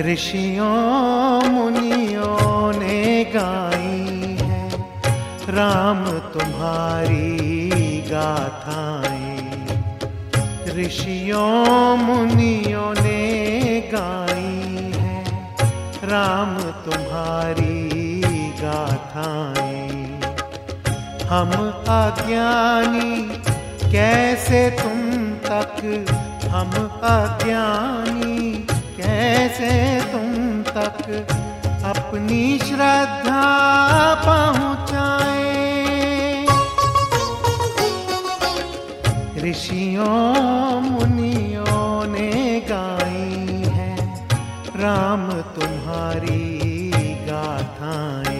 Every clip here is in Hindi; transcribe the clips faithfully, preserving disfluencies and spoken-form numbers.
ऋषियों मुनियों ने गाई है राम तुम्हारी गाथाएं। ऋषियों मुनियों ने गाई है राम तुम्हारी गाथाएं। हम अज्ञानी कैसे तुम तक, हम अज्ञानी कैसे तुम तक अपनी श्रद्धा पहुँचाए। ऋषियों मुनियों ने गाई है राम तुम्हारी गाथाएं।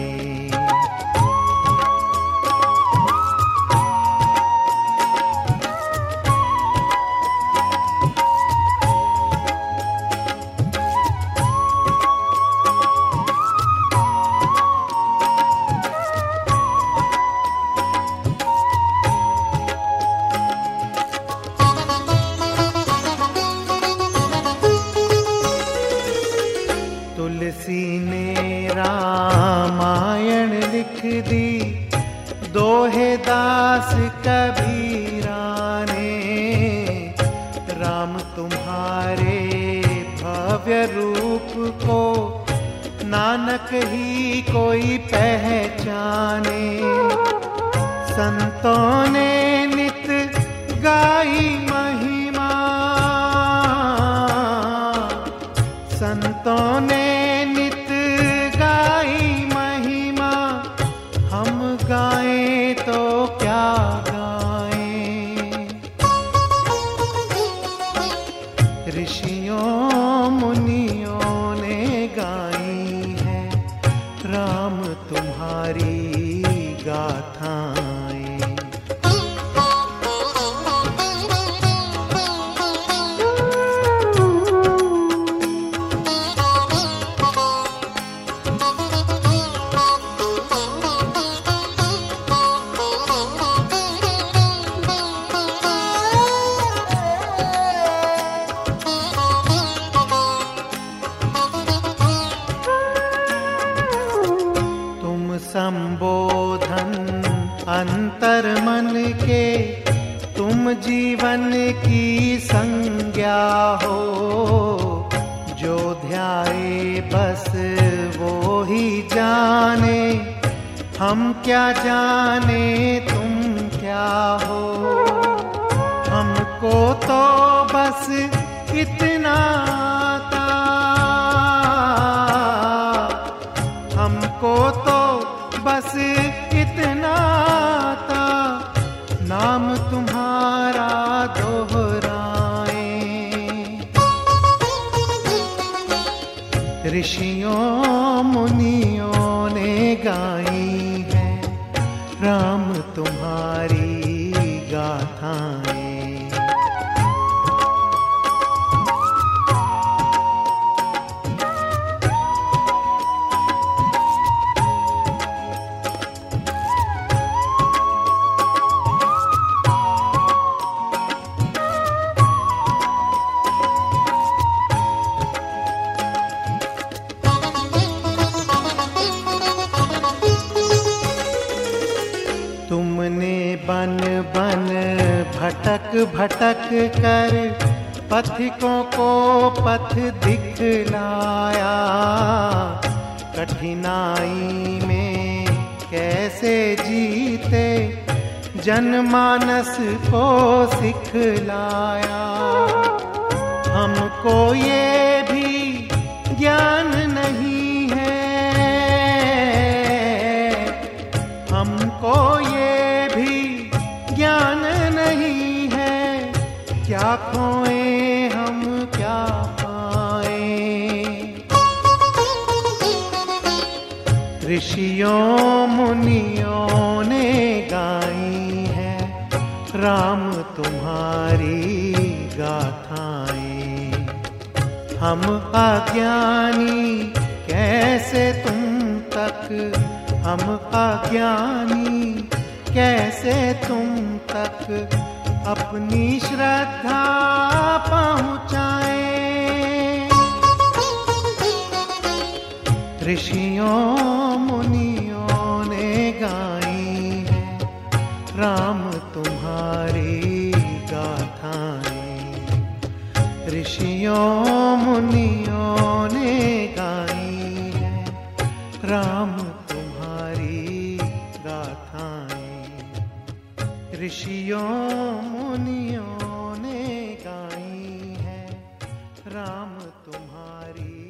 तुलसी ने रामायण लिख दी, दोहे दास कबीरा ने। राम तुम्हारे भव्य रूप को नानक ही कोई पहचाने। संतों ने नित गाई महिमा, संतों ने नित गाई महिमा। हम गाएं तो क्या गाएं। ऋषियों मुनियों ने गाई है राम तुम्हारी गाथाएं। संबोधन अंतर मन के, तुम जीवन की संज्ञा हो। जो ध्याए बस वो ही जाने, हम क्या जाने तुम क्या हो। हमको तो बस इतना आता, हमको तो बस इतना था, नाम तुम्हारा दोहराए। ऋषियों मुनियों ने गाई है राम तुम्हारी गाथाएं। तुमने बन बन भटक भटक कर पथिकों को पथ दिखलाया। कठिनाई में कैसे जीते जनमानस को सिखलाया। हमको ये भी ज्ञान नहीं है, हमको ये भी ज्ञान नहीं है। क्या खोएं हम क्या पाएं। ऋषियों मुनियों ने गाई है राम तुम्हारी गाथाएं। हम अज्ञानी कैसे तुम तक, हम अज्ञानी कैसे तुम तक अपनी श्रद्धा पहुँचाएं। ऋषियों मुनियों ने गाई है राम तुम्हारी गाथाएं। ऋषियों मुनियों ने गाई है राम तुम्हारी गाथाएं। ऋषियों मुनियों ने गाई है राम तुम्हारी